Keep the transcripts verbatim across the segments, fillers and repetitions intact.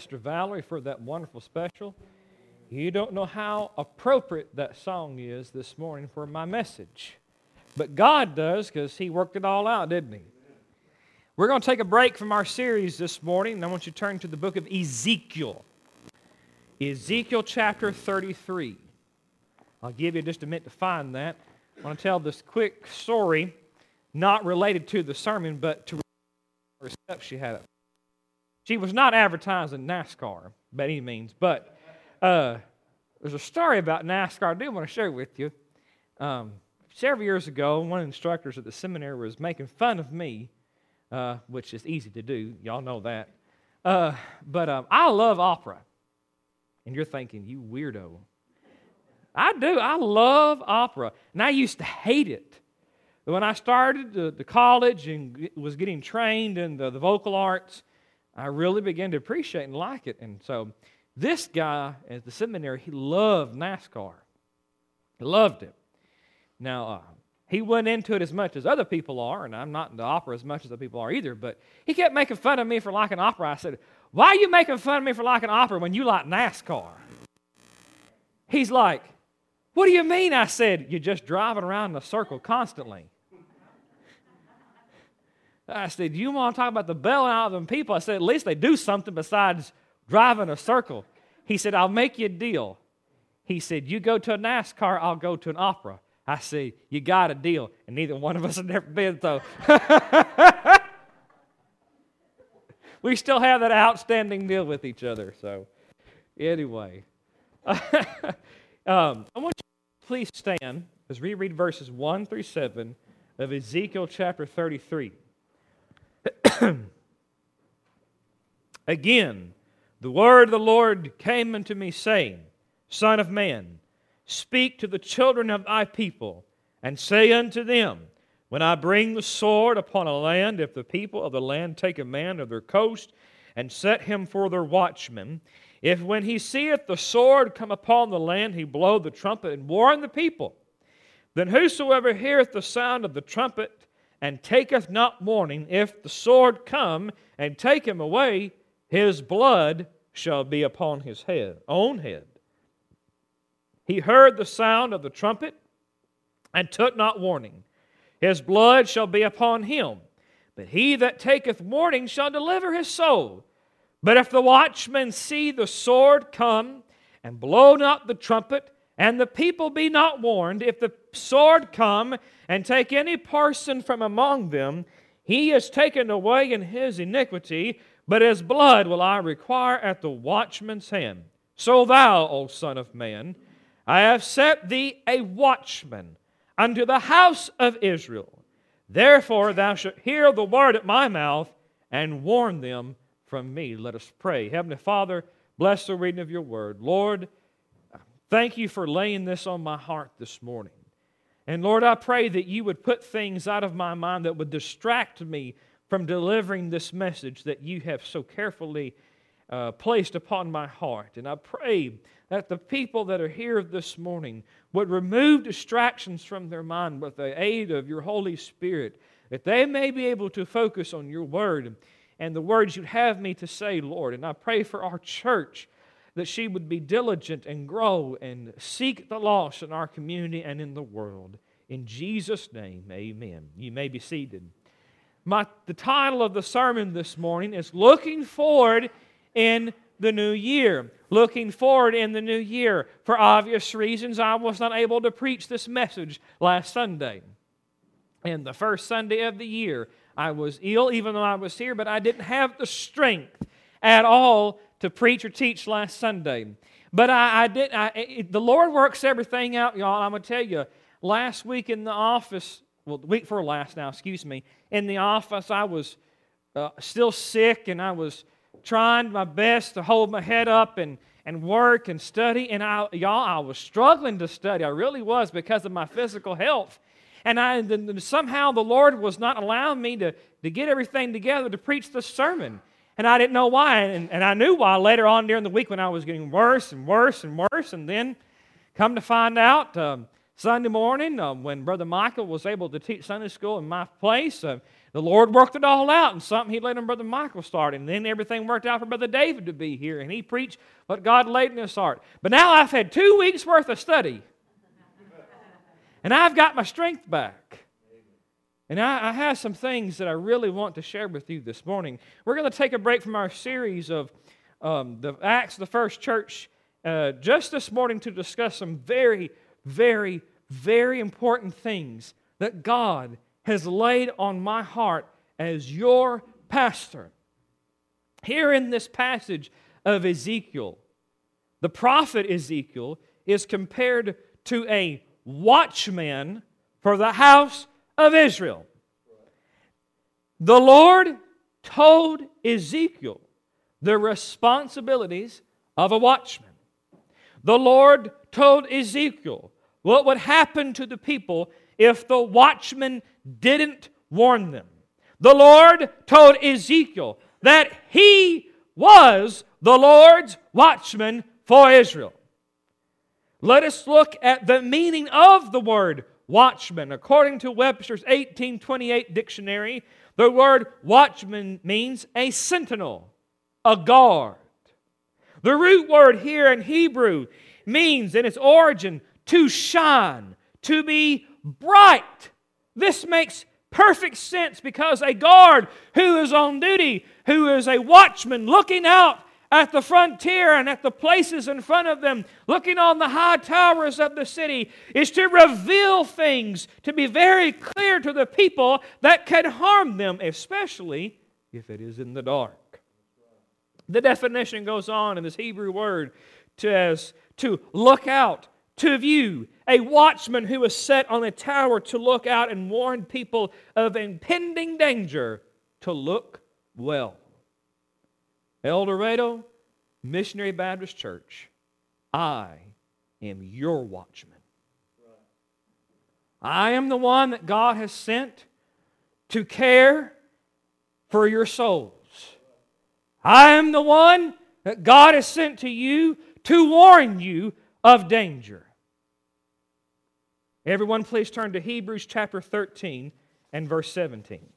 Sister Valerie for that wonderful special. You don't know how appropriate that song is this morning for my message. But God does, because He worked it all out, didn't He? We're going to take a break from our series this morning, and I want you to turn to the book of Ezekiel. Ezekiel chapter thirty-three. I'll give you just a minute to find that. I want to tell this quick story, not related to the sermon, but to the step she had. She was not advertising NASCAR by any means, but uh, there's a story about NASCAR I do want to share with you. Um, several years ago, one of the instructors at the seminary was making fun of me, uh, which is easy to do. Y'all know that. Uh, but um, I love opera. And you're thinking, you weirdo. I do. I love opera. And I used to hate it. But when I started the, the college and was getting trained in the, the vocal arts, I really began to appreciate and like it. And so this guy at the seminary, he loved NASCAR. He loved it. Now, uh, he wasn't into it as much as other people are, and I'm not into opera as much as other people are either, but he kept making fun of me for liking opera. I said, why are you making fun of me for liking opera when you like NASCAR? He's like, what do you mean? I said, you're just driving around in a circle constantly. I said, you want to talk about the bailing out of them people? I said, at least they do something besides driving a circle. He said, I'll make you a deal. He said, you go to a NASCAR, I'll go to an opera. I said, you got a deal. And neither one of us have never been, so. We still have that outstanding deal with each other. So, anyway. um, I want you to please stand as we read verses one through seven of Ezekiel chapter thirty-three. Again, the word of the Lord came unto me, saying, Son of man, speak to the children of thy people, and say unto them, when I bring the sword upon a land, if the people of the land take a man of their coast, and set him for their watchman, if when he seeth the sword come upon the land, he blow the trumpet and warn the people, then whosoever heareth the sound of the trumpet, and taketh not warning, if the sword come and take him away, his blood shall be upon his head, own head. He heard the sound of the trumpet, and took not warning. His blood shall be upon him. But he that taketh warning shall deliver his soul. But if the watchman see the sword come, and blow not the trumpet, and the people be not warned, if the sword come, and take any person from among them, he is taken away in his iniquity, but his blood will I require at the watchman's hand. So thou, O son of man, I have set thee a watchman unto the house of Israel. Therefore thou shalt hear the word at my mouth, and warn them from me. Let us pray. Heavenly Father, bless the reading of your word. Lord, thank you for laying this on my heart this morning. And Lord, I pray that you would put things out of my mind that would distract me from delivering this message that you have so carefully uh, placed upon my heart. And I pray that the people that are here this morning would remove distractions from their mind with the aid of your Holy Spirit, that they may be able to focus on your word and the words you'd have me to say, Lord. And I pray for our church, that she would be diligent and grow and seek the lost in our community and in the world. In Jesus' name, amen. You may be seated. My, the title of the sermon this morning is Looking Forward in the New Year. Looking forward in the new year. For obvious reasons, I was not able to preach this message last Sunday. And the first Sunday of the year, I was ill, even though I was here, but I didn't have the strength at all to preach or teach last Sunday. But I, I did. I, it, the Lord works everything out, y'all. I'm going to tell you, last week in the office, well, the week before last now, excuse me, in the office, I was uh, still sick, and I was trying my best to hold my head up and, and work and study. And I, y'all, I was struggling to study. I really was, because of my physical health. And I and somehow the Lord was not allowing me to, to get everything together to preach this sermon. And I didn't know why. And, and I knew why later on during the week when I was getting worse and worse and worse. And then come to find out, um, Sunday morning, uh, when Brother Michael was able to teach Sunday school in my place, uh, The Lord worked it all out, and something He laid on Brother Michael start, and then everything worked out for Brother David to be here, and he preached what God laid in his heart. But now I've had two weeks' worth of study, and I've got my strength back. And I, I have some things that I really want to share with you this morning. We're going to take a break from our series of um, the Acts of the First Church uh, just this morning to discuss some very, very, very important things that God has laid on my heart as your pastor. Here in this passage of Ezekiel, the prophet Ezekiel is compared to a watchman for the house of Israel. The Lord told Ezekiel the responsibilities of a watchman. The Lord told Ezekiel what would happen to the people if the watchman didn't warn them. The Lord told Ezekiel that he was the Lord's watchman for Israel. Let us look at the meaning of the word watchman. According to Webster's eighteen twenty-eight dictionary, the word watchman means a sentinel, a guard. The root word here in Hebrew means in its origin to shine, to be bright. This makes perfect sense because a guard who is on duty, who is a watchman looking out at the frontier and at the places in front of them, looking on the high towers of the city, is to reveal things, to be very clear to the people that can harm them, especially if it is in the dark. The definition goes on in this Hebrew word to, as to look out, to view. A watchman who is set on a tower to look out and warn people of impending danger, to look well. El Dorado Missionary Baptist Church, I am your watchman. I am the one that God has sent to care for your souls. I am the one that God has sent to you to warn you of danger. Everyone please turn to Hebrews chapter thirteen and verse seventeen.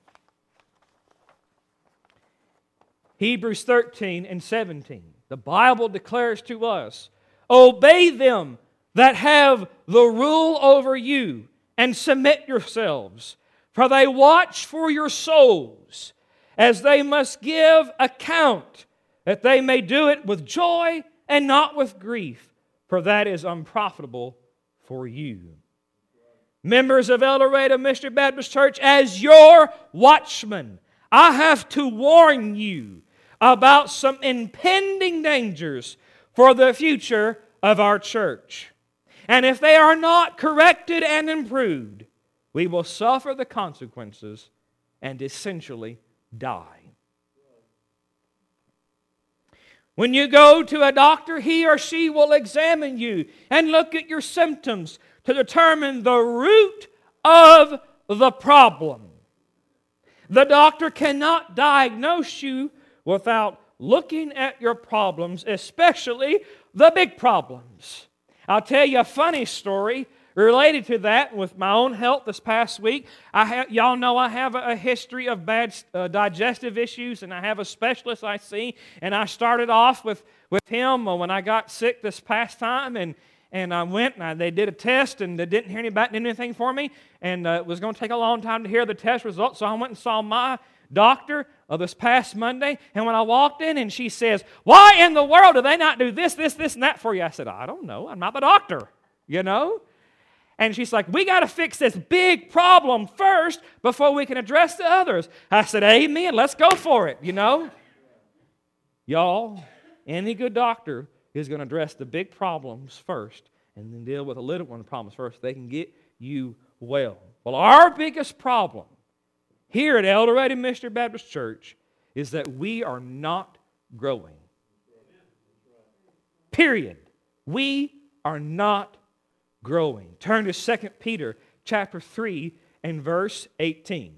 Hebrews thirteen and seventeen. The Bible declares to us, obey them that have the rule over you, and submit yourselves, for they watch for your souls, as they must give account, that they may do it with joy and not with grief, for that is unprofitable for you. Members of El Dorado Missionary Baptist Church, as your watchman, I have to warn you about some impending dangers for the future of our church. And if they are not corrected and improved, we will suffer the consequences and essentially die. When you go to a doctor, he or she will examine you and look at your symptoms to determine the root of the problem. The doctor cannot diagnose you without looking at your problems, especially the big problems. I'll tell you a funny story related to that with my own health this past week. I have, y'all know I have a, a history of bad uh, digestive issues, and I have a specialist I see, and I started off with, with him when I got sick this past time, and And I went and I, they did a test and they didn't hear any back, didn't anything for me. And uh, it was going to take a long time to hear the test results. So I went and saw my doctor uh, this past Monday. And when I walked in and she says, why in the world do they not do this, this, this, and that for you? I said, I don't know. I'm not the doctor, you know. And she's like, we got to fix this big problem first before we can address the others. I said, amen. Let's go for it, you know. Y'all, any good doctor is going to address the big problems first and then deal with the little one problems first. They can get you well. Well, our biggest problem here at El Dorado Missionary Baptist Church is that we are not growing. Period. We are not growing. Turn to Second Peter chapter three and verse eighteen.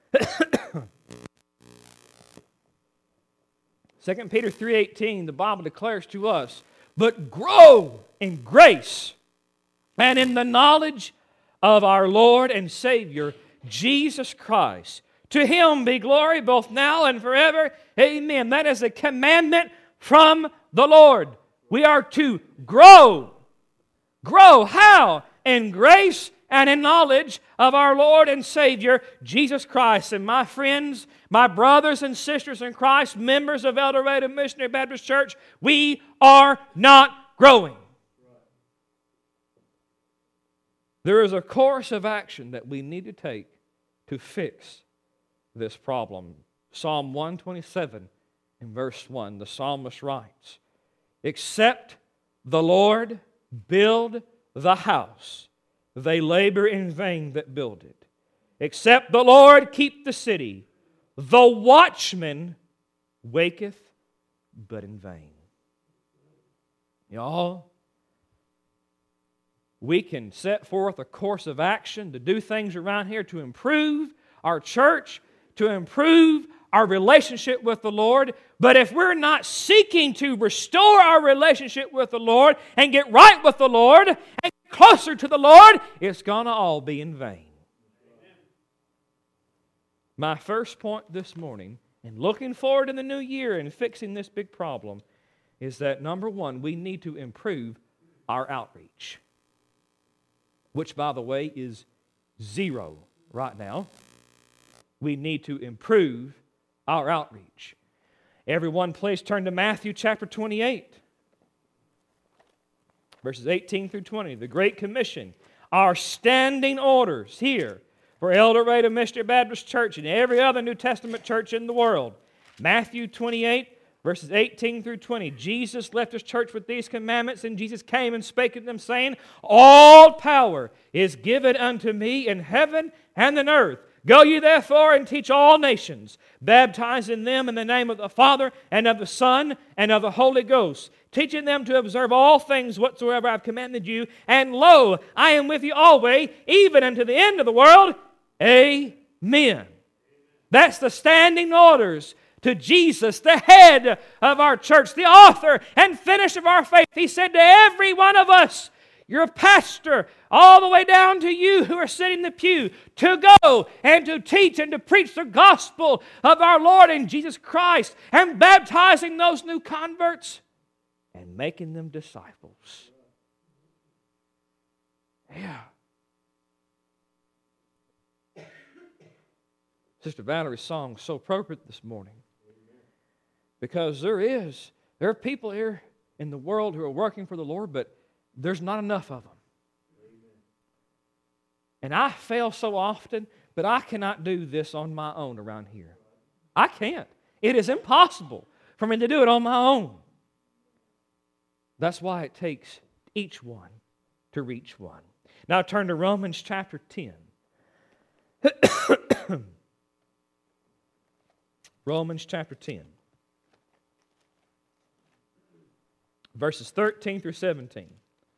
Second Peter three eighteen, the Bible declares to us, but grow in grace and in the knowledge of our Lord and Savior, Jesus Christ. To Him be glory both now and forever. Amen. That is a commandment from the Lord. We are to grow. Grow. How? In grace and in knowledge of our Lord and Savior, Jesus Christ. And my friends, my brothers and sisters in Christ, members of El Dorado Missionary Baptist Church, we are not growing. There is a course of action that we need to take to fix this problem. Psalm one twenty-seven in verse one, the psalmist writes, "Except the Lord build the house, they labor in vain that build it. Except the Lord keep the city, the watchman waketh but in vain." Y'all, we can set forth a course of action to do things around here to improve our church, to improve our relationship with the Lord. But if we're not seeking to restore our relationship with the Lord and get right with the Lord and get closer to the Lord, it's going to all be in vain. My first point this morning, and looking forward to the new year and fixing this big problem, is that number one, we need to improve our outreach, which, by the way, is zero right now. We need to improve our outreach. Everyone, please turn to Matthew chapter twenty-eight, verses eighteen through twenty. The Great Commission, our standing orders here for El Dorado Missionary Baptist Church and every other New Testament church in the world. Matthew twenty-eight, verses eighteen through twenty. Jesus left His church with these commandments, and Jesus came and spake to them, saying, "All power is given unto me in heaven and in earth. Go ye therefore and teach all nations, baptizing them in the name of the Father and of the Son and of the Holy Ghost, teaching them to observe all things whatsoever I have commanded you. And lo, I am with you always, even unto the end of the world. Amen." That's the standing orders to Jesus, the head of our church, the author and finisher of our faith. He said to every one of us, your pastor, all the way down to you who are sitting in the pew, to go and to teach and to preach the gospel of our Lord and Jesus Christ, and baptizing those new converts and making them disciples. Yeah. Sister Valerie's song is so appropriate this morning, because there is, there are people here in the world who are working for the Lord, but there's not enough of them. And I fail so often, but I cannot do this on my own around here. I can't. It is impossible for me to do it on my own. That's why it takes each one to reach one. Now turn to Romans chapter ten. Romans chapter ten. Verses thirteen through seventeen.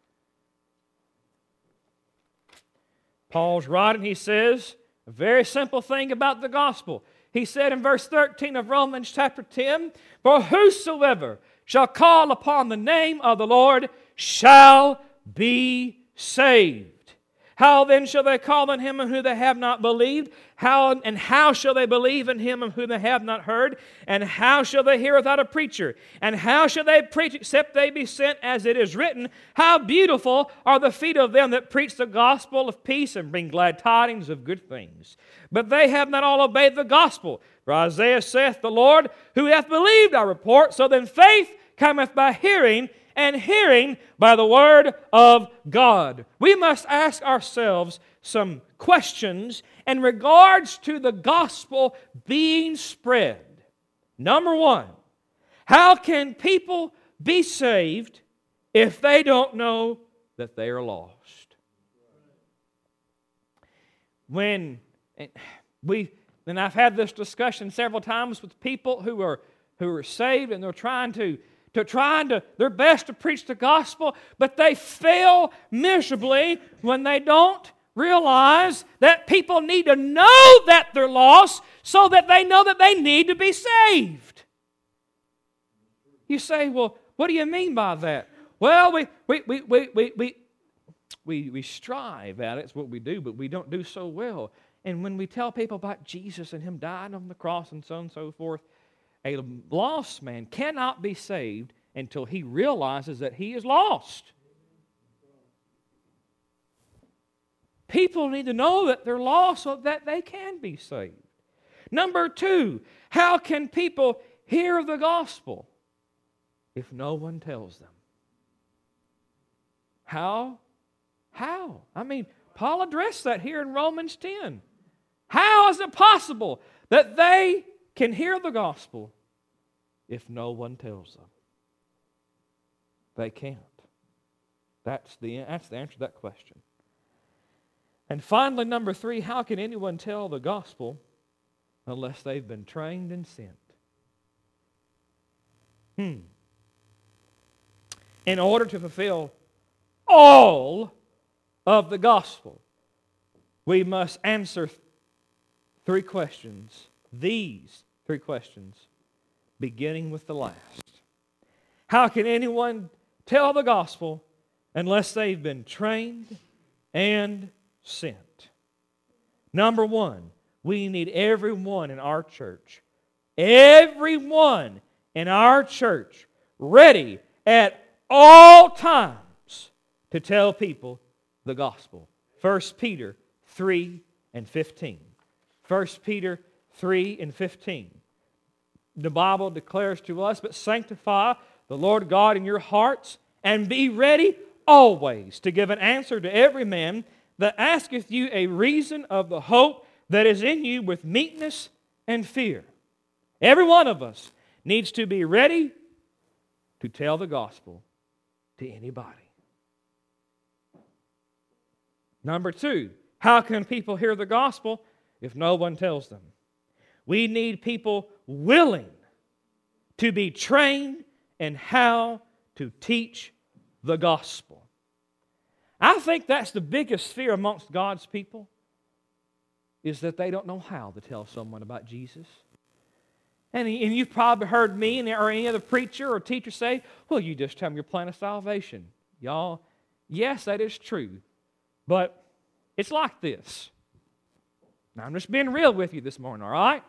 Paul's writing, he says, a very simple thing about the gospel. He said in verse thirteen of Romans chapter ten, "For whosoever shall call upon the name of the Lord shall be saved. How then shall they call on Him in whom they have not believed? How and how shall they believe in Him in whom they have not heard? And how shall they hear without a preacher? And how shall they preach except they be sent? As it is written, how beautiful are the feet of them that preach the gospel of peace and bring glad tidings of good things. But they have not all obeyed the gospel. For Isaiah saith, the Lord, who hath believed our report? So then faith cometh by hearing, and hearing by the word of God." We must ask ourselves some questions in regards to the gospel being spread. Number one, how can people be saved if they don't know that they are lost? When we, and I've had this discussion several times with people who are who are saved, and they're trying to to trying to their best to preach the gospel, but they fail miserably when they don't realize that people need to know that they're lost so that they know that they need to be saved. You say, well, what do you mean by that? Well, we we we we we we, we, we strive at it, it's what we do, but we don't do so well. And when we tell people about Jesus and Him dying on the cross and so on and so forth, a lost man cannot be saved until he realizes that he is lost. People need to know that they're lost so that they can be saved. Number two, how can people hear the gospel if no one tells them? How? How? I mean, Paul addressed that here in Romans ten. How is it possible that they can hear the gospel if no one tells them? They can't. That's the, that's the answer to that question. And finally, number three, how can anyone tell the gospel unless they've been trained and sent? Hmm. In order to fulfill all of the gospel, we must answer three questions. These three questions, beginning with the last. How can anyone tell the gospel unless they've been trained and sent? Number one, we need everyone in our church, everyone in our church, ready at all times to tell people the gospel. First Peter three and fifteen. First Peter three and fifteen. The Bible declares to us, but sanctify the Lord God in your hearts, and be ready always to give an answer to every man that asketh you a reason of the hope that is in you with meekness and fear. Every one of us needs to be ready to tell the gospel to anybody. Number two, how can people hear the gospel if no one tells them? We need people willing to be trained in how to teach the gospel. I think that's the biggest fear amongst God's people, is that they don't know how to tell someone about Jesus. And, and you've probably heard me or any other preacher or teacher say, well, you just tell them your plan of salvation. Y'all, yes, that is true. But it's like this. Now, I'm just being real with you this morning, all right?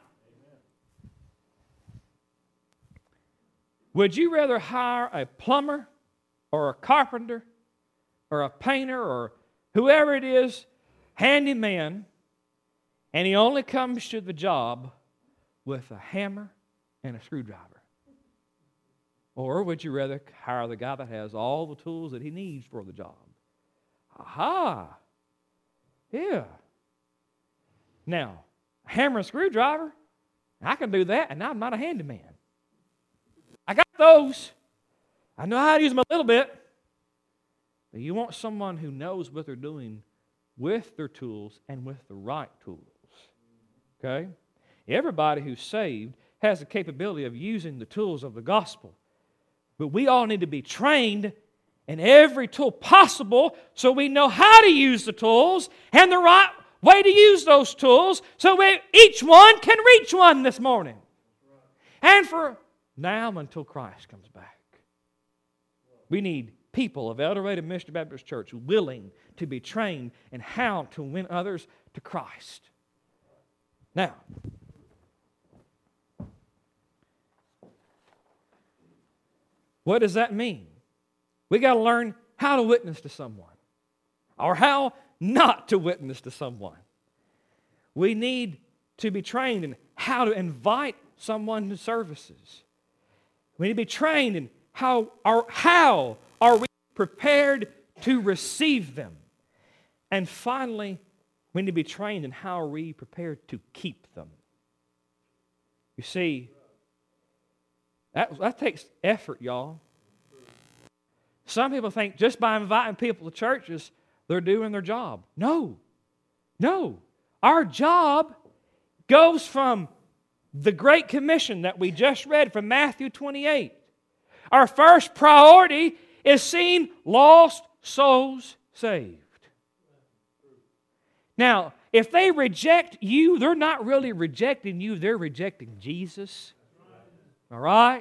Would you rather hire a plumber or a carpenter or a painter or whoever it is, handyman, and he only comes to the job with a hammer and a screwdriver? Or would you rather hire the guy that has all the tools that he needs for the job? Aha! Yeah. Now, a hammer and screwdriver, I can do that, and I'm not a handyman. I got those. I know how to use them a little bit. But you want someone who knows what they're doing with their tools and with the right tools. Okay? Everybody who's saved has the capability of using the tools of the gospel. But we all need to be trained in every tool possible so we know how to use the tools and the right way to use those tools so we, each one can reach one this morning. And for now until Christ comes back. We need people of El Dorado Missionary Baptist Church willing to be trained in how to win others to Christ. Now, what does that mean? We got to learn how to witness to someone or how not to witness to someone. We need to be trained in how to invite someone to services. We need to be trained in how are, how are we prepared to receive them. And finally, we need to be trained in how are we prepared to keep them. You see, that, that takes effort, y'all. Some people think just by inviting people to churches, they're doing their job. No. No. Our job goes from the Great Commission that we just read from Matthew twenty-eight. Our first priority is seeing lost souls saved. Now, if they reject you, they're not really rejecting you, they're rejecting Jesus. All right?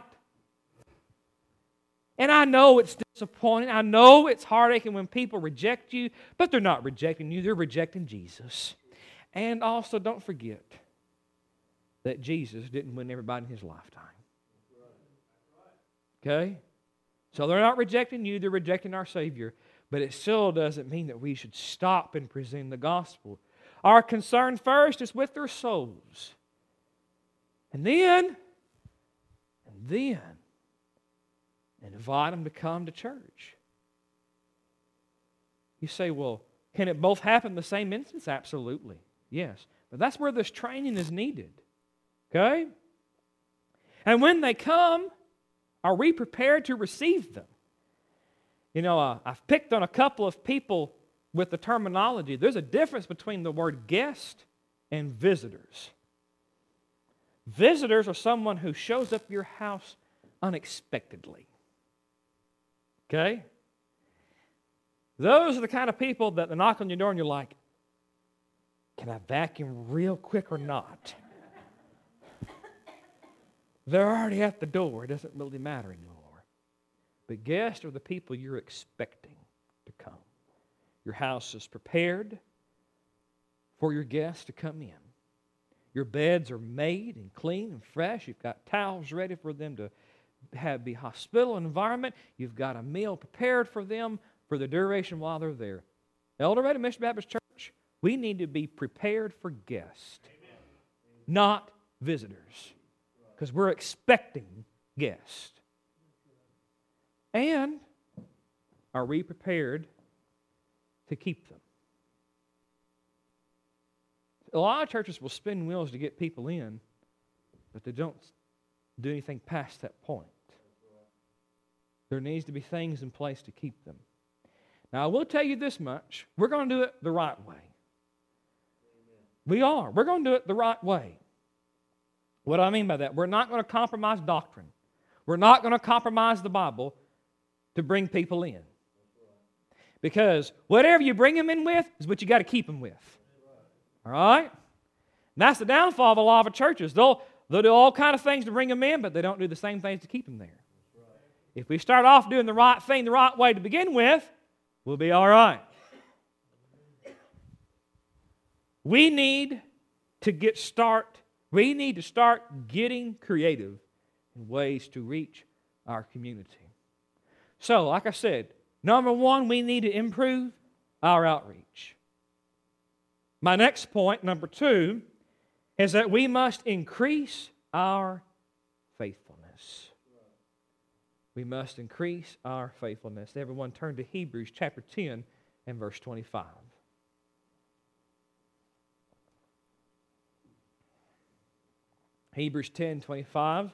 And I know it's disappointing. I know it's heartaching when people reject you, but they're not rejecting you, they're rejecting Jesus. And also, don't forget that Jesus didn't win everybody in His lifetime. Okay? So they're not rejecting you, they're rejecting our Savior. But it still doesn't mean that we should stop in presenting the gospel. Our concern first is with their souls. And then, and then, invite them to come to church. You say, well, can it both happen in the same instance? Absolutely. Yes. But that's where this training is needed. Okay? And when they come, are we prepared to receive them? You know, uh, I've picked on a couple of people with the terminology. There's a difference between the word guest and visitors. Visitors are someone who shows up at your house unexpectedly. Okay? Those are the kind of people that they knock on your door and you're like, can I vacuum real quick or not? They're already at the door. It doesn't really matter anymore. But guests are the people you're expecting to come. Your house is prepared for your guests to come in. Your beds are made and clean and fresh. You've got towels ready for them to have be hospitable environment. You've got a meal prepared for them for the duration while they're there. El Dorado Mission Baptist Church, we need to be prepared for guests, Amen. Not visitors, because we're expecting guests. And are we prepared to keep them? A lot of churches will spin wheels to get people in, but they don't do anything past that point. There needs to be things in place to keep them. Now, I will tell you this much. We're going to do it the right way. We are. We're going to do it the right way. What do I mean by that? We're not going to compromise doctrine. We're not going to compromise the Bible to bring people in. Because whatever you bring them in with is what you got to keep them with. All right? And that's the downfall of a lot of churches. They'll, they'll do all kinds of things to bring them in, but they don't do the same things to keep them there. If we start off doing the right thing the right way to begin with, we'll be all right. We need to get start. We need to start getting creative in ways to reach our community. So, like I said, number one, we need to improve our outreach. My next point, number two, is that we must increase our faithfulness. We must increase our faithfulness. Everyone turn to Hebrews chapter ten and verse twenty-five. Hebrews ten twenty-five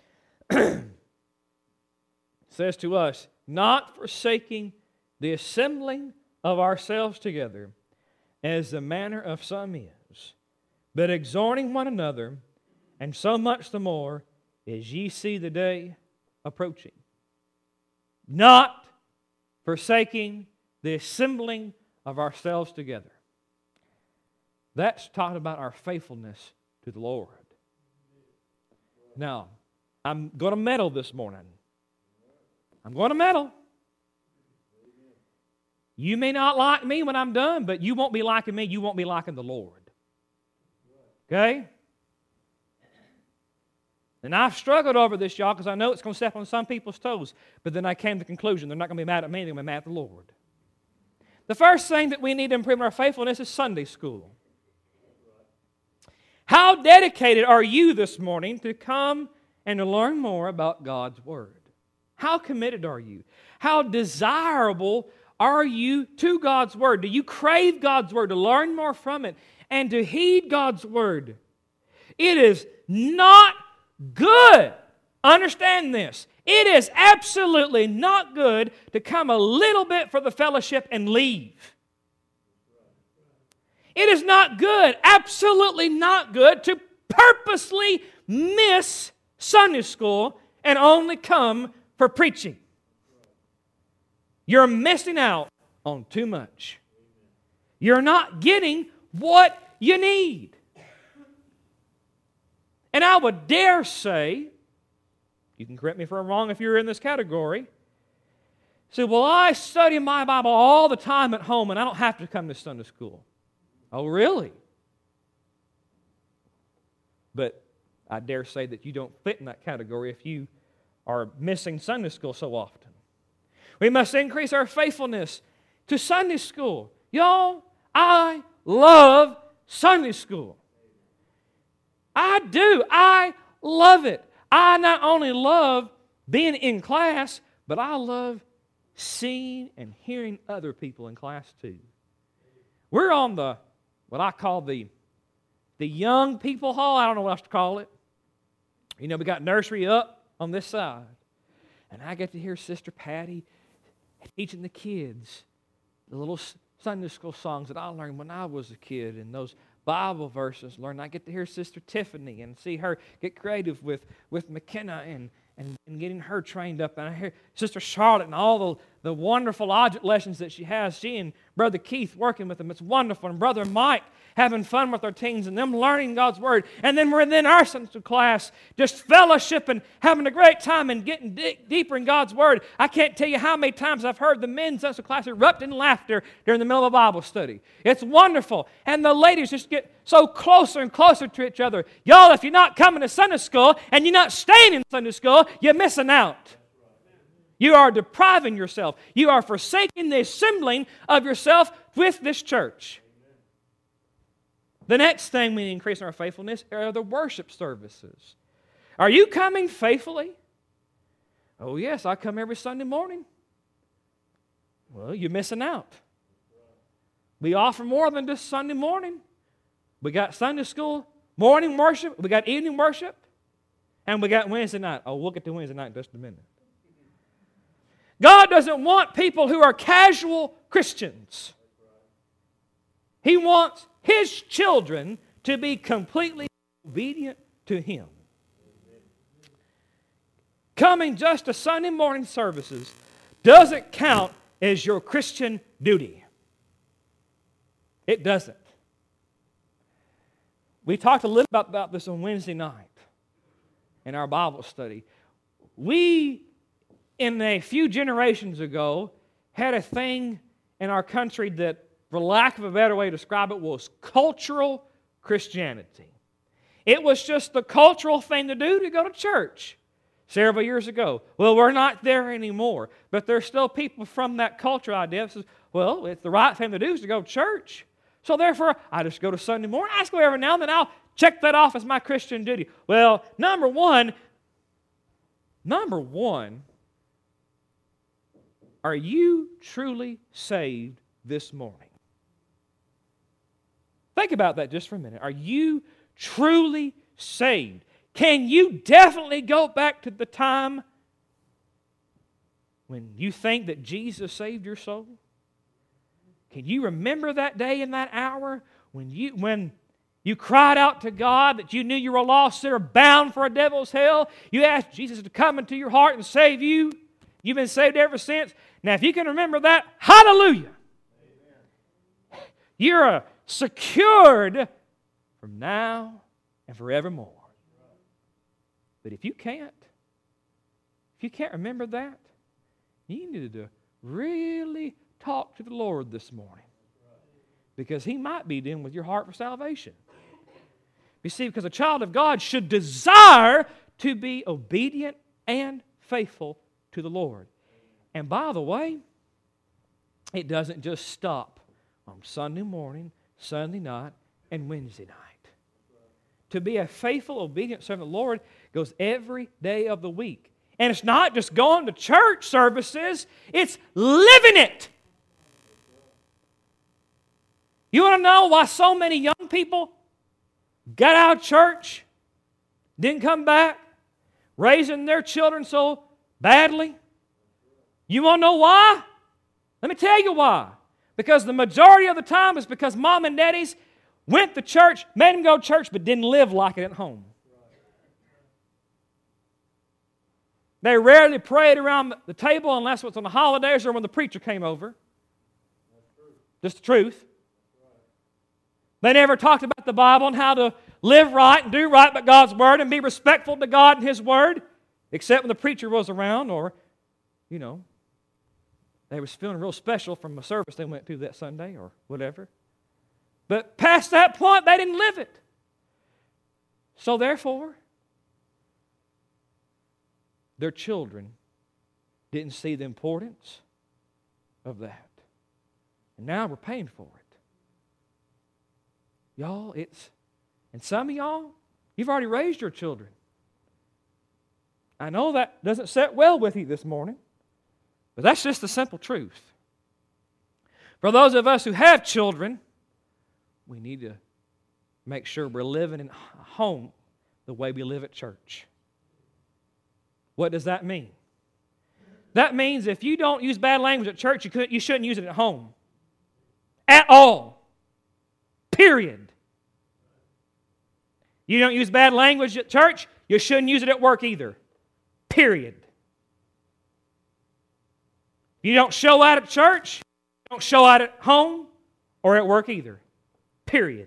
says to us, not forsaking the assembling of ourselves together, as the manner of some is, but exhorting one another, and so much the more as ye see the day approaching. Not forsaking the assembling of ourselves together. That's talking about our faithfulness to the Lord. Now, I'm going to meddle this morning. I'm going to meddle. You may not like me when I'm done, but you won't be liking me. You won't be liking the Lord. Okay? And I've struggled over this, y'all, because I know it's going to step on some people's toes. But then I came to the conclusion they're not going to be mad at me, they're going to be mad at the Lord. The first thing that we need to improve in our faithfulness is Sunday school. How dedicated are you this morning to come and to learn more about God's Word? How committed are you? How desirable are you to God's Word? Do you crave God's Word, to learn more from it, and to heed God's Word? It is not good. Understand this. It is absolutely not good to come a little bit for the fellowship and leave. It is not good, absolutely not good, to purposely miss Sunday school and only come for preaching. You're missing out on too much. You're not getting what you need. And I would dare say, you can correct me if I'm wrong if you're in this category, say, well, I study my Bible all the time at home and I don't have to come to Sunday school. Oh, really? But I dare say that you don't fit in that category if you are missing Sunday school so often. We must increase our faithfulness to Sunday school. Y'all, I love Sunday school. I do. I love it. I not only love being in class, but I love seeing and hearing other people in class too. We're on the, what I call the, the young people hall. I don't know what else to call it. You know, we got nursery up on this side. And I get to hear Sister Patty teaching the kids the little Sunday school songs that I learned when I was a kid, and those Bible verses learned. I get to hear Sister Tiffany and see her get creative with, with McKenna and, and, and getting her trained up. And I hear Sister Charlotte and all the, the wonderful object lessons that she has. She and Brother Keith working with them. It's wonderful. And Brother Mike having fun with our teens and them learning God's Word. And then we're in our Sunday school class just fellowshipping, having a great time and getting d- deeper in God's Word. I can't tell you how many times I've heard the men's Sunday school class erupt in laughter during the middle of a Bible study. It's wonderful. And the ladies just get so closer and closer to each other. Y'all, if you're not coming to Sunday school and you're not staying in Sunday school, you're missing out. You are depriving yourself. You are forsaking the assembling of yourself with this church. The next thing we need to increase in our faithfulness are the worship services. Are you coming faithfully? Oh yes, I come every Sunday morning. Well, you're missing out. We offer more than just Sunday morning. We got Sunday school, morning worship, we got evening worship, and we got Wednesday night. Oh, we'll get to Wednesday night in just a minute. God doesn't want people who are casual Christians. He wants His children to be completely obedient to Him. Coming just to Sunday morning services doesn't count as your Christian duty. It doesn't. We talked a little bit about this on Wednesday night in our Bible study. We, in a few generations ago, had a thing in our country that, for lack of a better way to describe it, was cultural Christianity. It was just the cultural thing to do to go to church several years ago. Well, we're not there anymore, but there's still people from that cultural idea that says, well, it's the right thing to do is to go to church. So therefore, I just go to Sunday morning. I just go every now and then. I'll check that off as my Christian duty. Well, number one, number one, are you truly saved this morning? Think about that just for a minute. Are you truly saved? Can you definitely go back to the time when you think that Jesus saved your soul? Can you remember that day and that hour when you when you cried out to God that you knew you were a lost sinner bound for a devil's hell? You asked Jesus to come into your heart and save you. You've been saved ever since. Now, if you can remember that, hallelujah. Amen. You're a secured from now and forevermore. But if you can't, if you can't remember that, you need to really talk to the Lord this morning, because He might be dealing with your heart for salvation. You see, because a child of God should desire to be obedient and faithful to the Lord. And by the way, it doesn't just stop on Sunday morning, Sunday night, and Wednesday night. To be a faithful, obedient servant of the Lord goes every day of the week. And it's not just going to church services, it's living it. You want to know why so many young people got out of church, didn't come back, raising their children so badly? You want to know why? Let me tell you why. Because the majority of the time is because mom and daddies went to church, made them go to church, but didn't live like it at home. They rarely prayed around the table unless it was on the holidays or when the preacher came over. Just the truth. They never talked about the Bible and how to live right and do right by God's Word and be respectful to God and His Word, except when the preacher was around, or, you know, they was feeling real special from a service they went to that Sunday or whatever. But past that point, they didn't live it. So therefore, their children didn't see the importance of that. And now we're paying for it. Y'all, it's, and some of y'all, you've already raised your children. I know that doesn't sit well with you this morning, but that's just the simple truth. For those of us who have children, we need to make sure we're living in home the way we live at church. What does that mean? That means if you don't use bad language at church, you, couldn't, you shouldn't use it at home. At all. Period. You don't use bad language at church, you shouldn't use it at work either. Period. You don't show out at church, you don't show out at home or at work either. Period.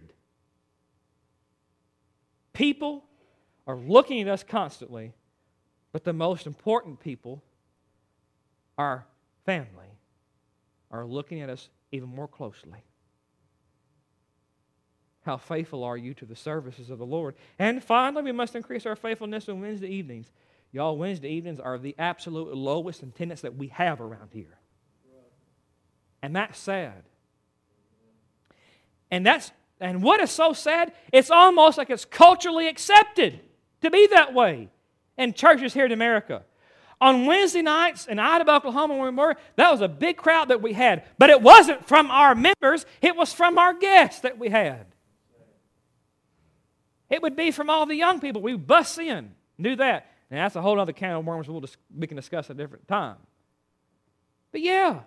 People are looking at us constantly, but the most important people, our family, are looking at us even more closely. How faithful are you to the services of the Lord? And finally, we must increase our faithfulness on Wednesday evenings. Y'all, Wednesday evenings are the absolute lowest attendance that we have around here. And that's sad. And that's and what is so sad, it's almost like it's culturally accepted to be that way in churches here in America. On Wednesday nights in Ida, Oklahoma, where we were, that was a big crowd that we had. But it wasn't from our members, it was from our guests that we had. It would be from all the young people. We would bust in and do that. And that's a whole other can of worms we'll dis- we can discuss at a different time. But yeah,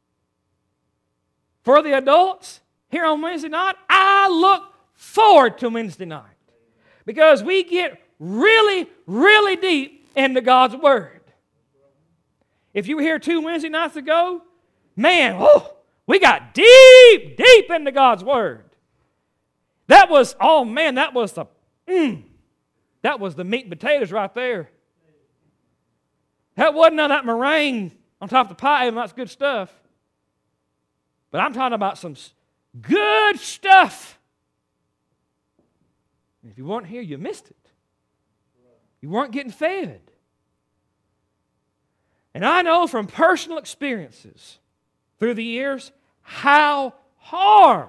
for the adults here on Wednesday night, I look forward to Wednesday night because we get really, really deep into God's Word. If you were here two Wednesday nights ago, man, oh, we got deep, deep into God's Word. That was, oh man, that was the, mm, that was the meat and potatoes right there. That wasn't none of that meringue on top of the pie, and that's good stuff. But I'm talking about some good stuff. And if you weren't here, you missed it. You weren't getting fed. And I know from personal experiences through the years how hard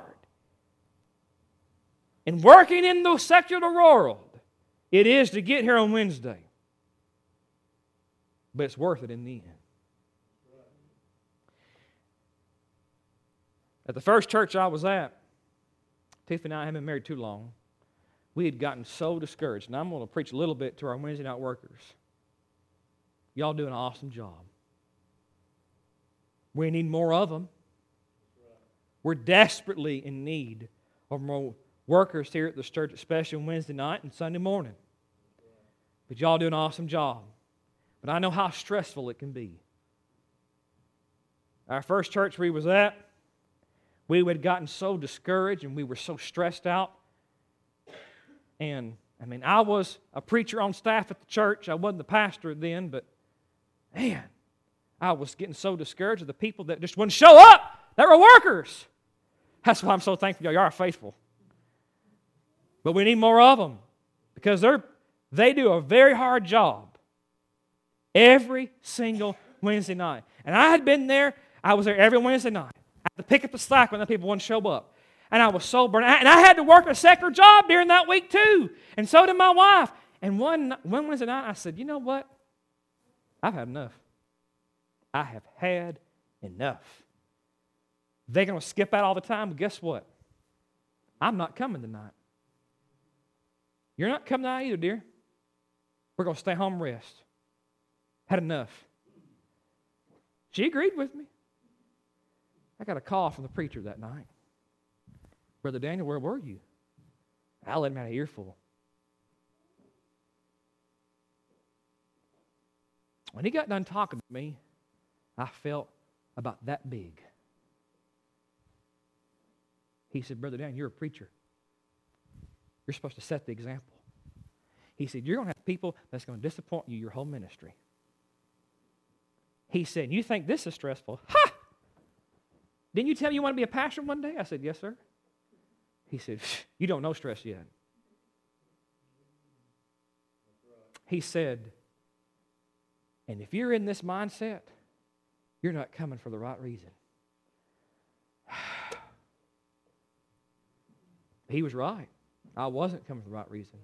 in working in the secular world it is to get here on Wednesday. But it's worth it in the end. At the first church I was at, Tiffany and I haven't been married too long, we had gotten so discouraged. And I'm going to preach a little bit to our Wednesday night workers. Y'all do an awesome job. We need more of them. We're desperately in need of more workers here at this church, especially on Wednesday night and Sunday morning. But y'all do an awesome job. But I know how stressful it can be. Our first church we was at, we had gotten so discouraged and we were so stressed out. And, I mean, I was a preacher on staff at the church. I wasn't the pastor then, but, man, I was getting so discouraged with the people that just wouldn't show up. They were workers. That's why I'm so thankful y'all are faithful. But we need more of them because they're, they do a very hard job every single Wednesday night. And I had been there. I was there every Wednesday night. I had to pick up the slack when the people wouldn't show up. And I was so burned out. And I had to work a secular job during that week too. And so did my wife. And one, one Wednesday night I said, you know what? I've had enough. I have had enough. They're going to skip out all the time, but guess what? I'm not coming tonight. You're not coming tonight either, dear. We're going to stay home and rest. Had enough. She agreed with me. I got a call from the preacher that night. Brother Daniel, where were you? I let him have an earful. When he got done talking to me, I felt about that big. He said, Brother Daniel, you're a preacher. You're supposed to set the example. He said, you're going to have people that's going to disappoint you your whole ministry. He said, you think this is stressful? Ha! Didn't you tell me you want to be a pastor one day? I said, yes, sir. He said, you don't know stress yet. He said, and if you're in this mindset, you're not coming for the right reason. He was right. I wasn't coming for the right reason.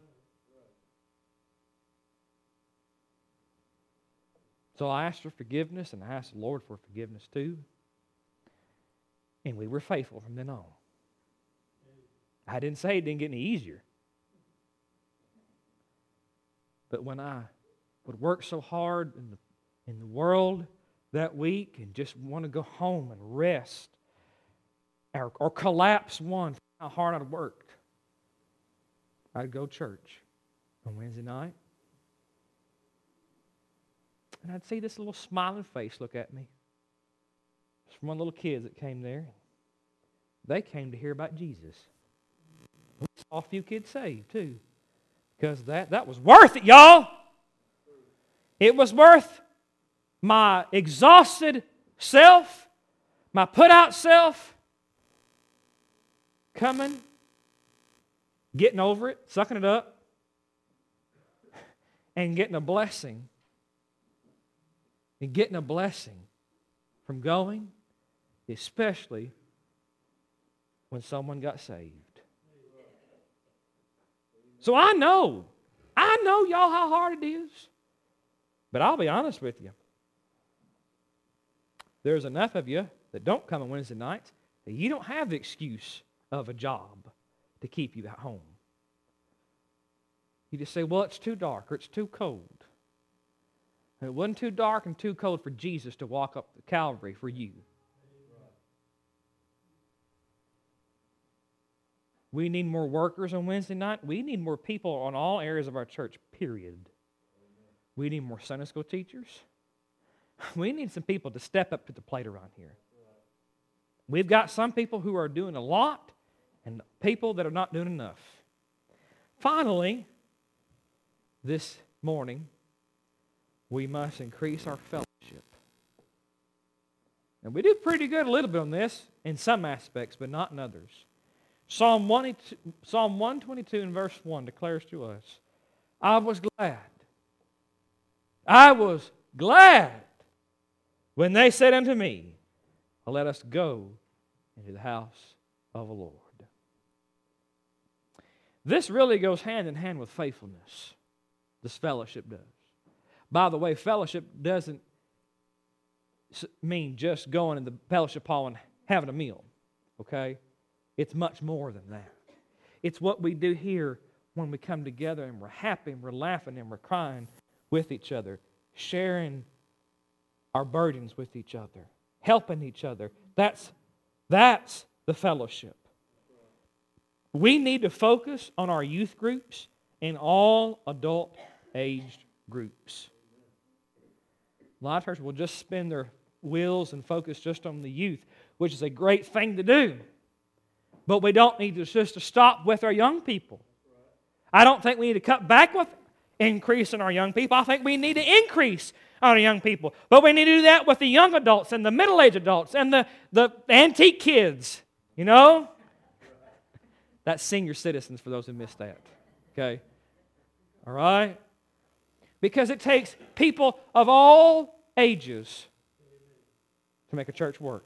So I asked for forgiveness, and I asked the Lord for forgiveness too. And we were faithful from then on. I didn't say it didn't get any easier. But when I would work so hard in the, in the world that week and just want to go home and rest, or, or collapse one for how hard I'd worked, I'd go to church on Wednesday night. And I'd see this little smiling face look at me. It's from one little kid that came there. They came to hear about Jesus. We saw a few kids saved too. Because that, that was worth it, y'all. It was worth my exhausted self, my put-out self, coming, getting over it, sucking it up, and getting a blessing. And getting a blessing from going, especially when someone got saved. So I know, I know y'all how hard it is. But I'll be honest with you. There's enough of you that don't come on Wednesday nights that you don't have the excuse of a job to keep you at home. You just say, well, it's too dark or it's too cold. And it wasn't too dark and too cold for Jesus to walk up the Calvary for you. We need more workers on Wednesday night. We need more people on all areas of our church, period. We need more Sunday school teachers. We need some people to step up to the plate around here. We've got some people who are doing a lot and people that are not doing enough. Finally, this morning, we must increase our fellowship. And we do pretty good a little bit on this in some aspects, but not in others. Psalm one twenty-two and verse one declares to us, I was glad. I was glad when they said unto me, let us go into the house of the Lord. This really goes hand in hand with faithfulness. This fellowship does. By the way, fellowship doesn't mean just going in the fellowship hall and having a meal, okay? It's much more than that. It's what we do here when we come together and we're happy and we're laughing and we're crying with each other, sharing our burdens with each other, helping each other. That's, that's the fellowship. We need to focus on our youth groups and all adult-aged groups. A lot of churches will just spin their wheels and focus just on the youth, which is a great thing to do. But we don't need to just to stop with our young people. I don't think we need to cut back with increasing our young people. I think we need to increase our young people. But we need to do that with the young adults and the middle-aged adults and the, the antique kids. You know? That's senior citizens for those who missed that. Okay? All right? Because it takes people of all ages to make a church work.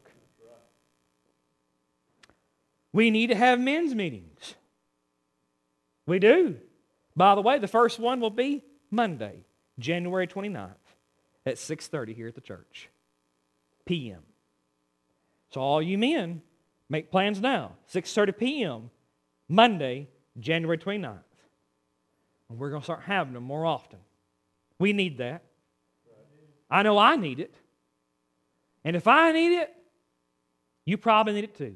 We need to have men's meetings. We do. By the way, the first one will be Monday, January twenty-ninth at six thirty here at the church, p m So all you men, make plans now. six thirty p m, Monday, January twenty-ninth. And we're going to start having them more often. We need that. I know I need it. And if I need it, you probably need it too.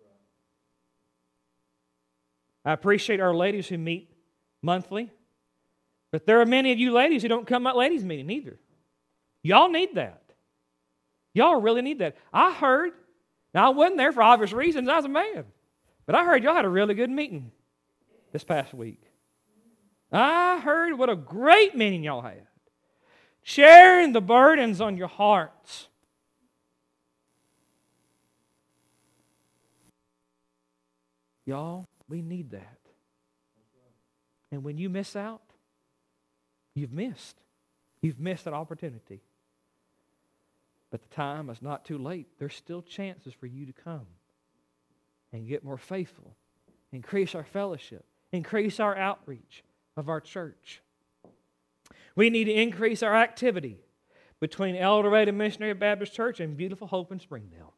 I appreciate our ladies who meet monthly, but there are many of you ladies who don't come at ladies' meeting either. Y'all need that. Y'all really need that. I heard, now I wasn't there for obvious reasons, I was a man, but I heard y'all had a really good meeting this past week. I heard what a great meeting y'all had. Sharing the burdens on your hearts. Y'all, we need that. And when you miss out, you've missed. You've missed that opportunity. But the time is not too late. There's still chances for you to come and get more faithful, increase our fellowship, increase our outreach of our church. We need to increase our activity between El Dorado Missionary Baptist Church and Beautiful Hope in Springdale.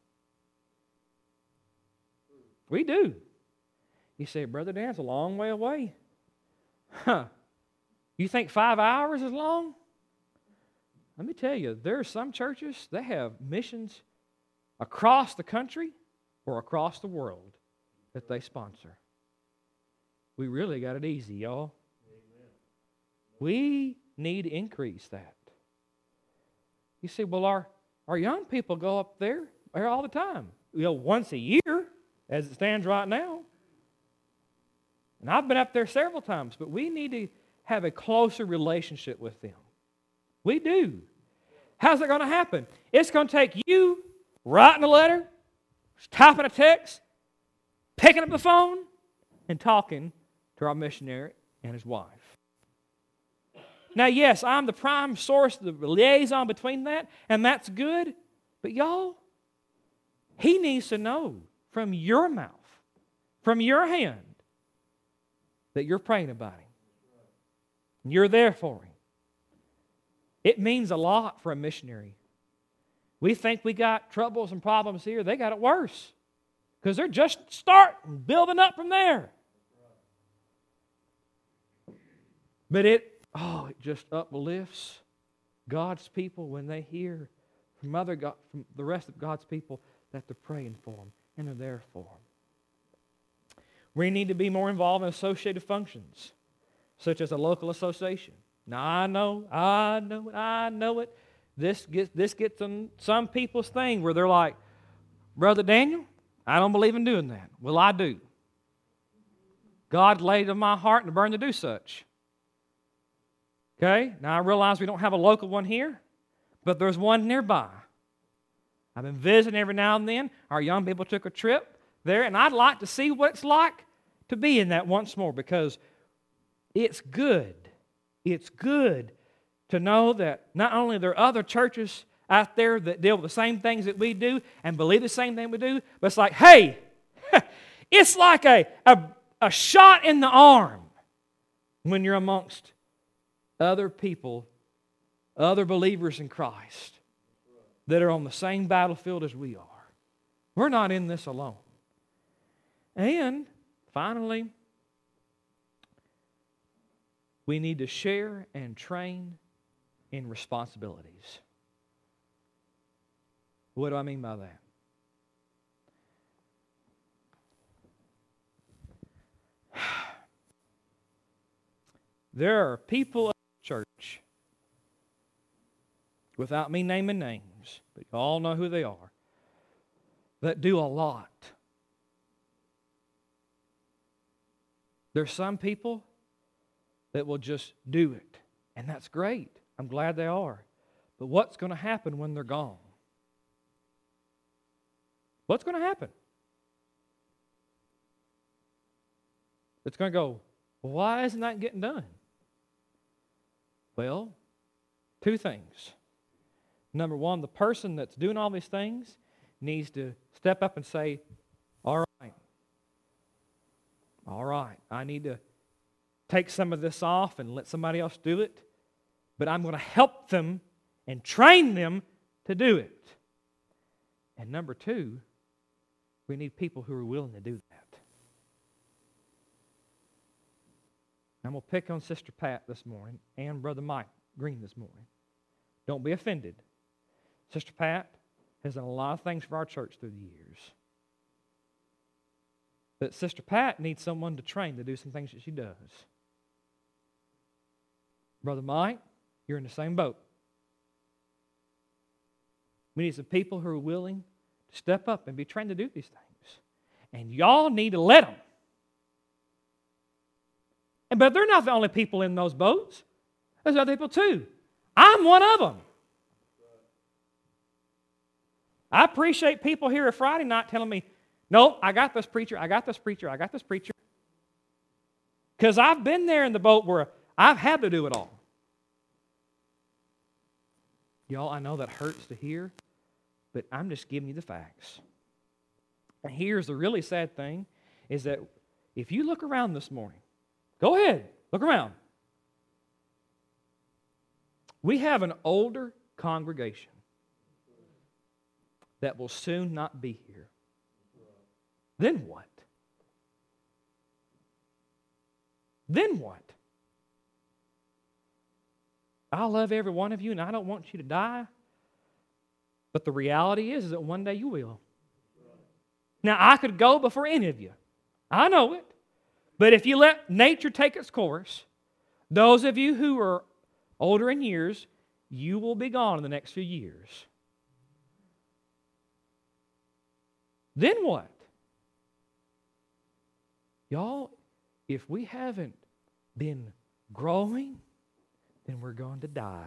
We do. You say, Brother Dan, it's a long way away. Huh. You think five hours is long? Let me tell you, there are some churches that have missions across the country or across the world that they sponsor. We really got it easy, y'all. Amen. We need to increase that. You say, well, our, our young people go up there, there all the time. You know, once a year, as it stands right now. And I've been up there several times, but we need to have a closer relationship with them. We do. How's it going to happen? It's going to take you writing a letter, typing a text, picking up the phone, and talking to our missionary and his wife. Now, yes, I'm the prime source, the liaison between that, and that's good. But y'all, he needs to know from your mouth, from your hand, that you're praying about him. And you're there for him. It means a lot for a missionary. We think we got troubles and problems here. They got it worse. Because they're just starting, building up from there. But it, oh, it just uplifts God's people when they hear from, other God, from the rest of God's people that they're praying for them and they're there for them. We need to be more involved in associated functions, such as a local association. Now, I know, I know it, I know it. This gets, this gets on some people's thing where they're like, Brother Daniel, I don't believe in doing that. Well, I do. God laid it on my heart and burn to do such. Okay? Now, I realize we don't have a local one here, but there's one nearby. I've been visiting every now and then. Our young people took a trip there, and I'd like to see what it's like to be in that once more, because it's good. It's good to know that not only are there other churches out there that deal with the same things that we do and believe the same thing we do, but it's like, hey, it's like a, a, a shot in the arm when you're amongst other people, other believers in Christ that are on the same battlefield as we are. We're not in this alone. And finally, we need to share and train in responsibilities. What do I mean by that? There are people at the church, without me naming names, but you all know who they are, that do a lot. There's some people that will just do it. And that's great. I'm glad they are. But what's going to happen when they're gone? What's going to happen? It's going to go, well, why isn't that getting done? Well, two things. Number one, the person that's doing all these things needs to step up and say, all right, all right, I need to take some of this off and let somebody else do it, but I'm going to help them and train them to do it. And number two, we need people who are willing to do that. I'm going to pick on Sister Pat this morning and Brother Mike Green this morning. Don't be offended. Sister Pat has done a lot of things for our church through the years. But Sister Pat needs someone to train to do some things that she does. Brother Mike, you're in the same boat. We need some people who are willing to step up and be trained to do these things. And y'all need to let them. And, but they're not the only people in those boats. There's other people too. I'm one of them. I appreciate people here at Friday night telling me, no, I got this preacher, I got this preacher, I got this preacher. Because I've been there in the boat where I've had to do it all. Y'all, I know that hurts to hear, but I'm just giving you the facts. And here's the really sad thing, is that if you look around this morning, go ahead, look around. We have an older congregation that will soon not be here. Then what? Then what? I love every one of you and I don't want you to die. But the reality is, is that one day you will. Now, I could go before any of you. I know it. But if you let nature take its course, those of you who are older in years, you will be gone in the next few years. Then what? Y'all, if we haven't been growing, then we're going to die.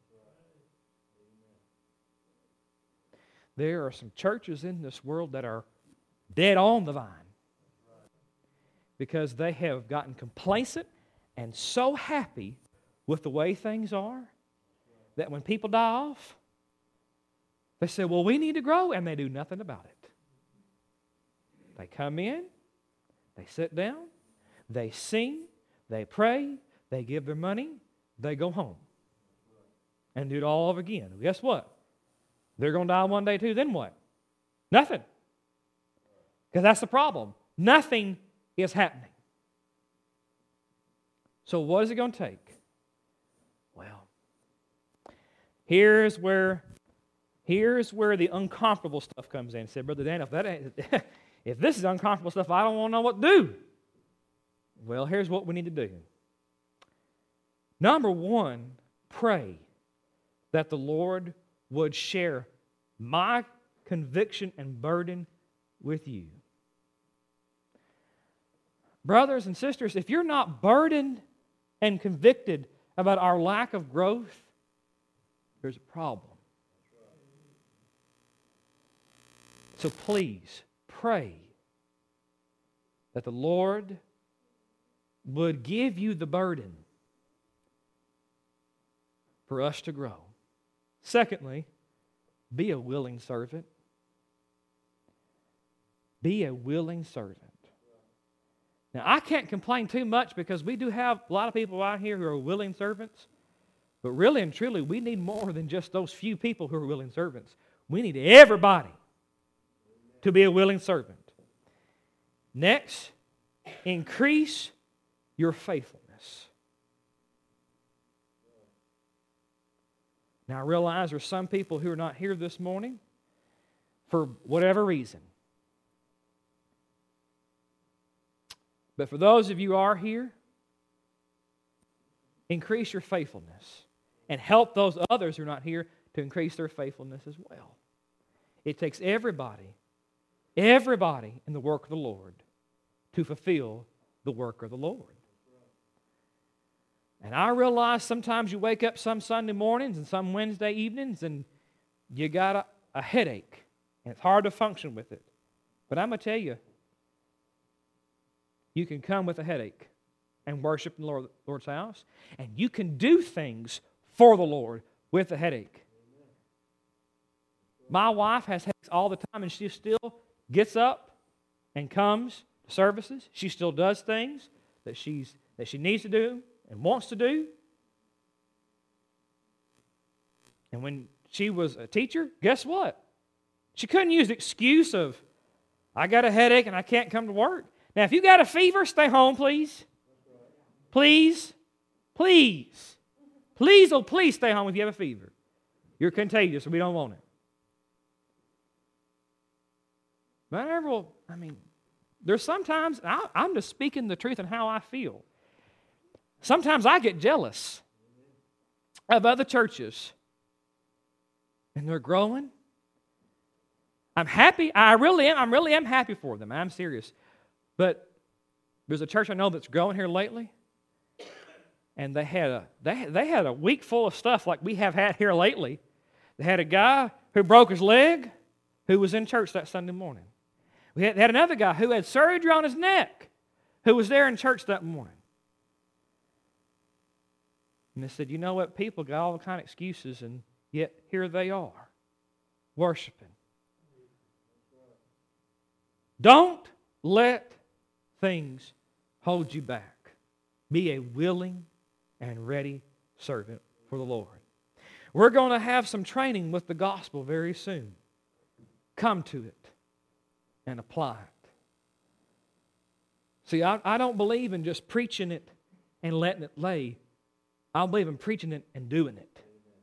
There are some churches in this world that are dead on the vine because they have gotten complacent and so happy with the way things are that when people die off, they say, well, we need to grow, and they do nothing about it. They come in, they sit down, they sing, they pray, they give their money, they go home and do it all over again. Guess what? They're going to die one day too. Then what? Nothing. Because that's the problem. Nothing is happening. So what is it going to take? Well, here's where here's where the uncomfortable stuff comes in. I said, Brother Dan, if that ain't, if this is uncomfortable stuff, I don't want to know what to do. Well, here's what we need to do. Number one, pray that the Lord would share my conviction and burden with you. Brothers and sisters, if you're not burdened and convicted about our lack of growth, there's a problem. So please pray that the Lord would give you the burden for us to grow. Secondly, be a willing servant. Be a willing servant. Now, I can't complain too much because we do have a lot of people out here who are willing servants. But really and truly, we need more than just those few people who are willing servants. We need everybody to be a willing servant. Next, increase your faithfulness. Now, I realize there's some people who are not here this morning for whatever reason. But for those of you who are here, increase your faithfulness and help those others who are not here to increase their faithfulness as well. It takes everybody, everybody in the work of the Lord to fulfill the work of the Lord. And I realize sometimes you wake up some Sunday mornings and some Wednesday evenings and you got a, a headache and it's hard to function with it. But I'm going to tell you, you can come with a headache and worship in the Lord, Lord's house, and you can do things for the Lord with a headache. My wife has headaches all the time, and she still gets up and comes to services. She still does things that she's that she needs to do and wants to do. And when she was a teacher, guess what? She couldn't use the excuse of, I got a headache and I can't come to work. Now, if you got a fever, stay home, please. Please. Please. Please, oh, please stay home if you have a fever. You're contagious, so we don't want it. But I never will, I mean, there's sometimes, I, I'm just speaking the truth on how I feel. Sometimes I get jealous of other churches. And they're growing. I'm happy. I really am. I really am happy for them. I'm serious. But there's a church I know that's growing here lately. And they had a they, they had a week full of stuff like we have had here lately. They had a guy who broke his leg who was in church that Sunday morning. We had, they had another guy who had surgery on his neck who was there in church that morning. And they said, you know what, people got all kind of excuses, and yet here they are, worshiping. Don't let things hold you back. Be a willing and ready servant for the Lord. We're going to have some training with the gospel very soon. Come to it and apply it. See, I, I don't believe in just preaching it and letting it lay. I believe in preaching it and doing it.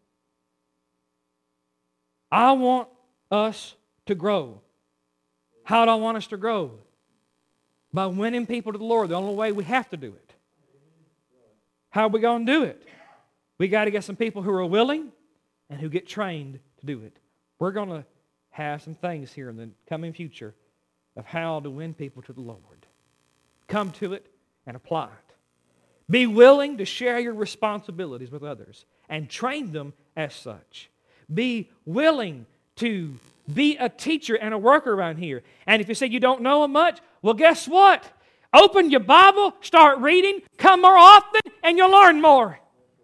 I want us to grow. How do I want us to grow? By winning people to the Lord. The only way we have to do it. How are we going to do it? We got to get some people who are willing and who get trained to do it. We're going to have some things here in the coming future of how to win people to the Lord. Come to it and apply it. Be willing to share your responsibilities with others and train them as such. Be willing to be a teacher and a worker around here. And if you say you don't know much, well, guess what? Open your Bible, start reading, come more often, and you'll learn more.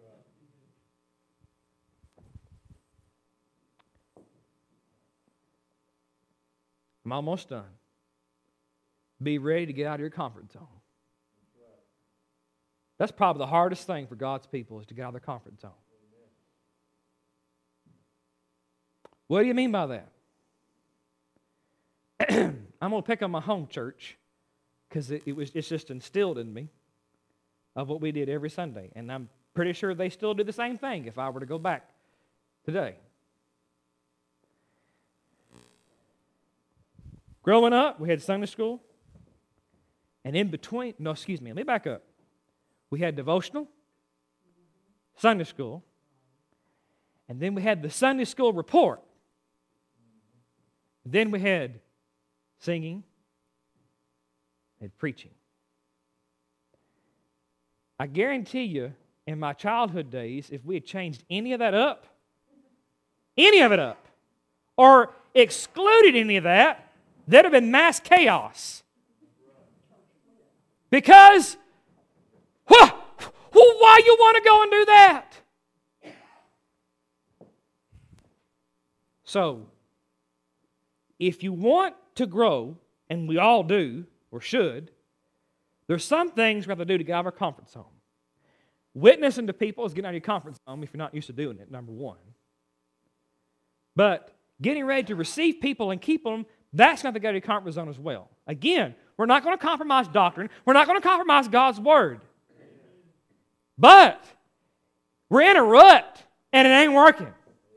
I'm almost done. Be ready to get out of your comfort zone. That's probably the hardest thing for God's people, is to get out of their comfort zone. What do you mean by that? I'm going to pick on my home church because it, it was it's just instilled in me of what we did every Sunday. And I'm pretty sure they still do the same thing if I were to go back today. Growing up, we had Sunday school. And in between, no, excuse me, let me back up. We had devotional, Sunday school, and then we had the Sunday school report. Then we had singing and preaching. I guarantee you, in my childhood days, if we had changed any of that up, any of it up, or excluded any of that, there'd have been mass chaos. Because, wh- why you want to go and do that? So, if you want to grow, and we all do, or should, there's some things we have to do to get out of our comfort zone. Witnessing to people is getting out of your comfort zone if you're not used to doing it, number one. But getting ready to receive people and keep them, that's not to get out of your comfort zone as well. Again, we're not going to compromise doctrine. We're not going to compromise God's Word. But we're in a rut, and it ain't working.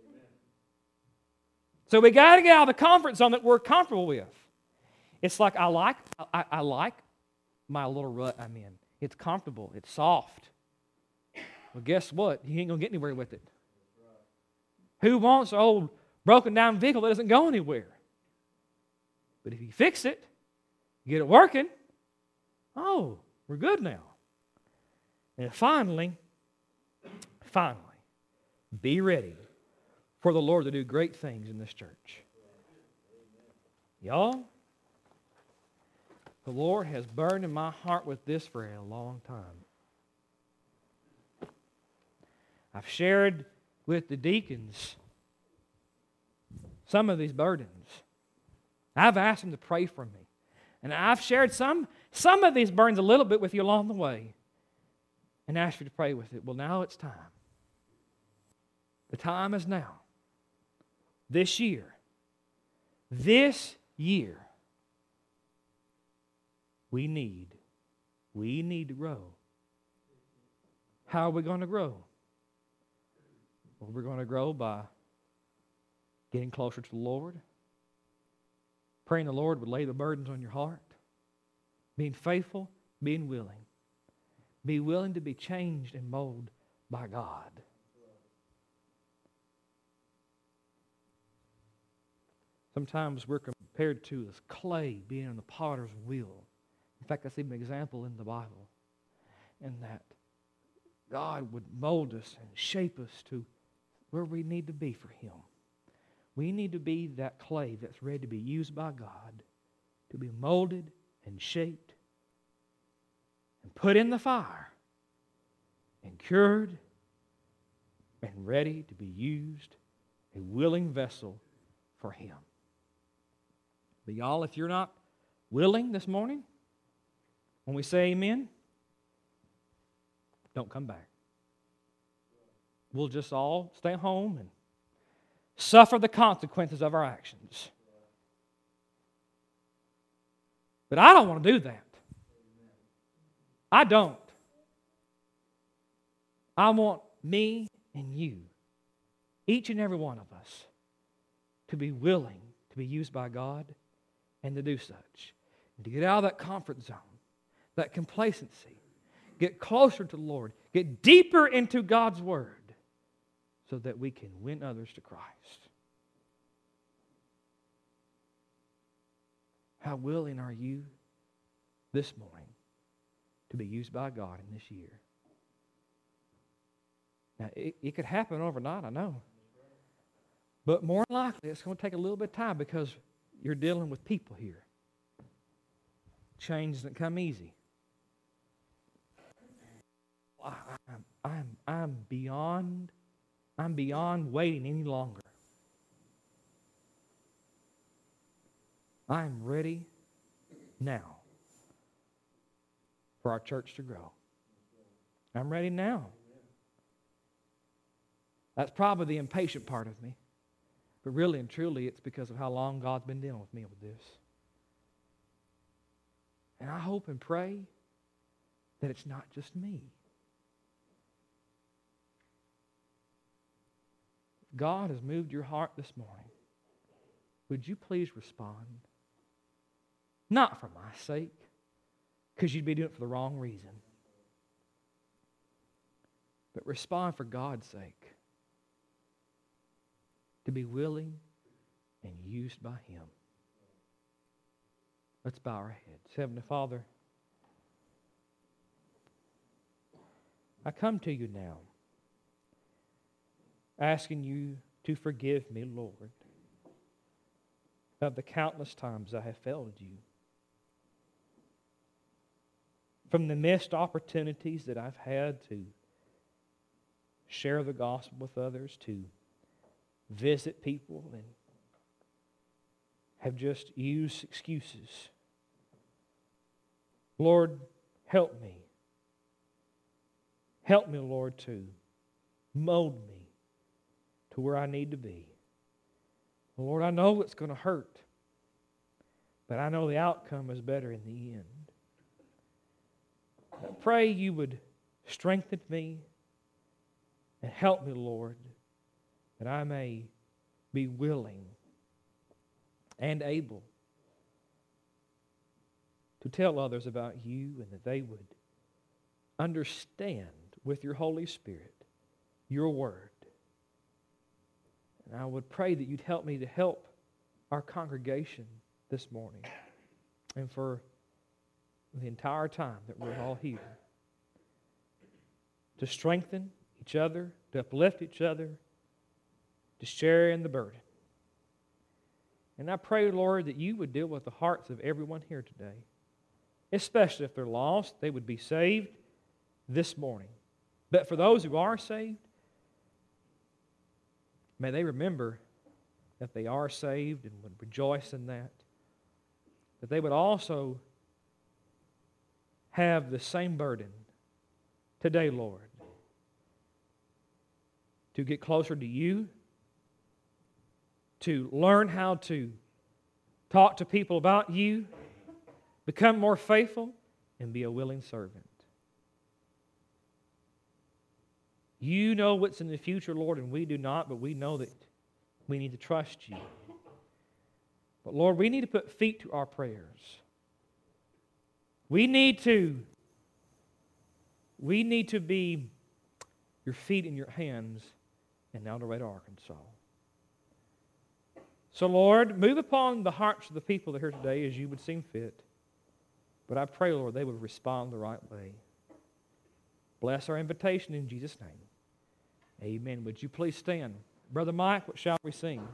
So we got to get out of the comfort zone that we're comfortable with. It's like I like I, I like my little rut I'm in. It's comfortable. It's soft. Well, guess what? You ain't going to get anywhere with it. Who wants an old broken down vehicle that doesn't go anywhere? But if you fix it, get it working, oh, we're good now. And finally, finally, be ready for the Lord to do great things in this church. Y'all, the Lord has burned in my heart with this for a long time. I've shared with the deacons some of these burdens. I've asked them to pray for me. And I've shared some, some of these burdens a little bit with you along the way and asked you to pray with it. Well, now it's time. The time is now. This year. This year. We need, we need to grow. How are we going to grow? Well, we're going to grow by getting closer to the Lord, praying the Lord would lay the burdens on your heart, being faithful, being willing. Be willing to be changed and molded by God. Sometimes we're compared to as clay being in the potter's wheel. In fact, that's even an example in the Bible. And that God would mold us and shape us to where we need to be for Him. We need to be that clay that's ready to be used by God, to be molded and shaped and put in the fire and cured and ready to be used a willing vessel for Him. But y'all, if you're not willing this morning, when we say amen, don't come back. We'll just all stay home and suffer the consequences of our actions. But I don't want to do that. I don't. I want me and you, each and every one of us, to be willing to be used by God and to do such. And to get out of that comfort zone, that complacency, get closer to the Lord, get deeper into God's Word so that we can win others to Christ. How willing are you this morning to be used by God in this year? Now, it, it could happen overnight, I know. But more likely, it's going to take a little bit of time because you're dealing with people here. Change doesn't come easy. I, I'm, I'm, I'm beyond, I'm beyond waiting any longer. I'm ready now for our church to grow. I'm ready now. That's probably the impatient part of me. But really and truly, it's because of how long God's been dealing with me with this. And I hope and pray that it's not just me. If God has moved your heart this morning, would you please respond? Not for my sake, because you'd be doing it for the wrong reason. But respond for God's sake. To be willing and used by Him. Let's bow our heads. Heavenly Father, I come to you now, asking you to forgive me, Lord, of the countless times I have failed you. From the missed opportunities that I've had to share the gospel with others, to visit people and have just used excuses. Lord, help me. Help me, Lord, to mold me to where I need to be. Lord, I know it's going to hurt, but I know the outcome is better in the end. I pray you would strengthen me and help me, Lord, that I may be willing and able to tell others about you, and that they would understand with your Holy Spirit your word. And I would pray that you'd help me to help our congregation this morning and for the entire time that we're all here, to strengthen each other, to uplift each other, to share in the burden. And I pray, Lord, that you would deal with the hearts of everyone here today, especially if they're lost, they would be saved this morning. But for those who are saved, may they remember that they are saved and would rejoice in that. That they would also have the same burden today, Lord, to get closer to you, to learn how to talk to people about you, become more faithful, and be a willing servant. You know what's in the future, Lord, and we do not, but we know that we need to trust you. But Lord, we need to put feet to our prayers. We need to, we need to be your feet and your hands in El Dorado, Arkansas. So, Lord, move upon the hearts of the people that are here today as you would seem fit. But I pray, Lord, they would respond the right way. Bless our invitation in Jesus' name. Amen. Would you please stand? Brother Mike, what shall we sing?